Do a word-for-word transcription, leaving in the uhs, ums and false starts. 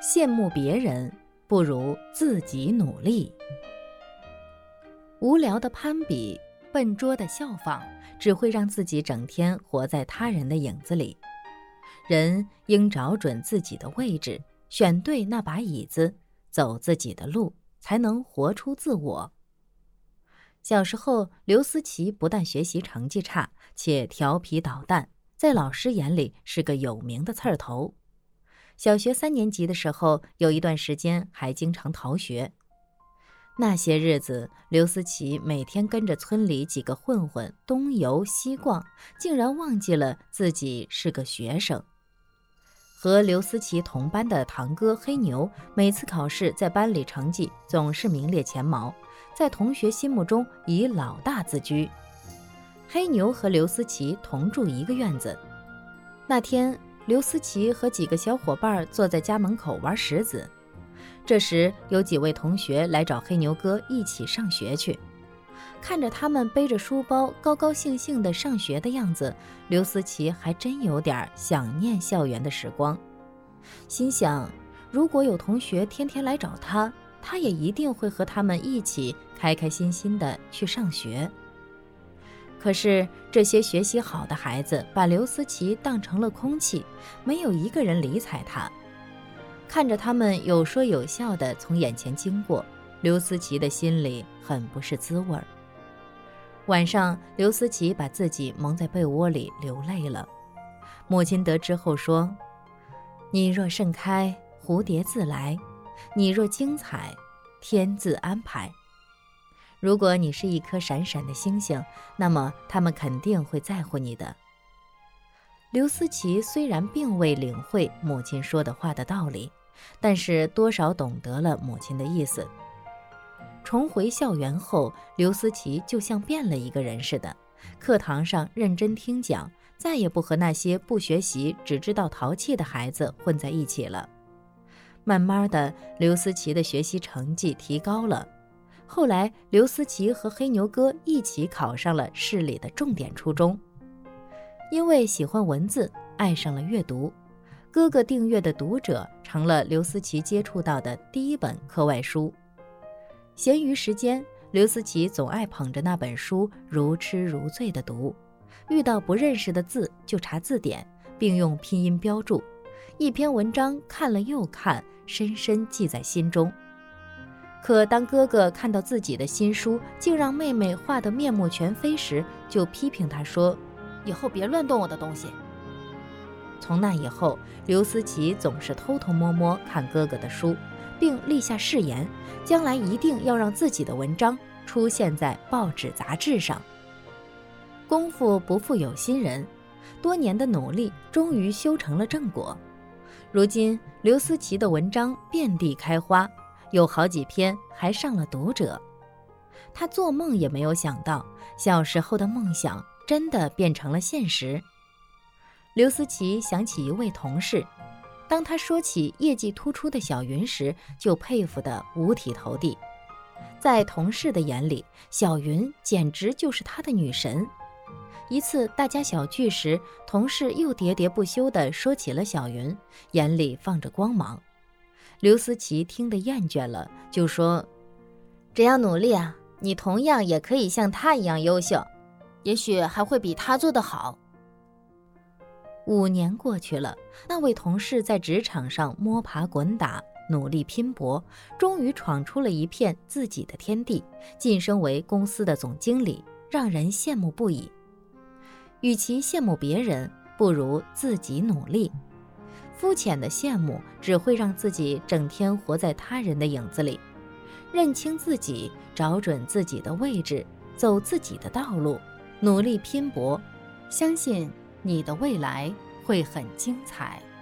羡慕别人不如自己努力。无聊的攀比，笨拙的效仿，只会让自己整天活在他人的影子里。人应找准自己的位置，选对那把椅子，走自己的路，才能活出自我。小时候，刘思齐不但学习成绩差，且调皮捣蛋，在老师眼里是个有名的刺儿头。小学三年级的时候，有一段时间还经常逃学。那些日子，刘思齐每天跟着村里几个混混东游西逛，竟然忘记了自己是个学生。和刘思齐同班的堂哥黑牛，每次考试在班里成绩总是名列前茅，在同学心目中以老大自居。黑牛和刘思齐同住一个院子。那天，刘思齐和几个小伙伴坐在家门口玩石子，这时有几位同学来找黑牛哥一起上学去。看着他们背着书包高高兴兴地上学的样子，刘思齐还真有点想念校园的时光，心想如果有同学天天来找他，他也一定会和他们一起开开心心地去上学。可是这些学习好的孩子把刘思齐当成了空气，没有一个人理睬他。看着他们有说有笑地从眼前经过，刘思齐的心里很不是滋味儿。晚上，刘思齐把自己蒙在被窝里流泪了。母亲得知后说：“你若盛开，蝴蝶自来；你若精彩，天自安排。如果你是一颗闪闪的星星，那么他们肯定会在乎你的。”刘思齐虽然并未领会母亲说的话的道理，但是多少懂得了母亲的意思。重回校园后，刘思齐就像变了一个人似的，课堂上认真听讲，再也不和那些不学习只知道淘气的孩子混在一起了。慢慢的，刘思齐的学习成绩提高了。后来，刘思齐和黑牛哥一起考上了市里的重点初中。因为喜欢文字，爱上了阅读，哥哥订阅的《读者》成了刘思齐接触到的第一本课外书。闲余时间，刘思齐总爱捧着那本书如痴如醉地读，遇到不认识的字就查字典，并用拼音标注，一篇文章看了又看，深深记在心中。可当哥哥看到自己的新书竟让妹妹画得面目全非时，就批评他说：“以后别乱动我的东西。”从那以后，刘思齐总是偷偷摸摸看哥哥的书，并立下誓言，将来一定要让自己的文章出现在报纸杂志上。功夫不负有心人，多年的努力终于修成了正果。如今刘思齐的文章遍地开花，有好几篇还上了《读者》。他做梦也没有想到，小时候的梦想真的变成了现实。刘思齐想起一位同事，当他说起业绩突出的小云时，就佩服得五体投地。在同事的眼里，小云简直就是他的女神。一次大家小聚时，同事又喋喋不休地说起了小云，眼里放着光芒。刘思齐听得厌倦了，就说：“只要努力啊，你同样也可以像她一样优秀，也许还会比她做得好。”五年过去了，那位同事在职场上摸爬滚打，努力拼搏，终于闯出了一片自己的天地，晋升为公司的总经理，让人羡慕不已。与其羡慕别人，不如自己努力。肤浅的羡慕只会让自己整天活在他人的影子里。认清自己，找准自己的位置，走自己的道路，努力拼搏，相信你的未来会很精彩。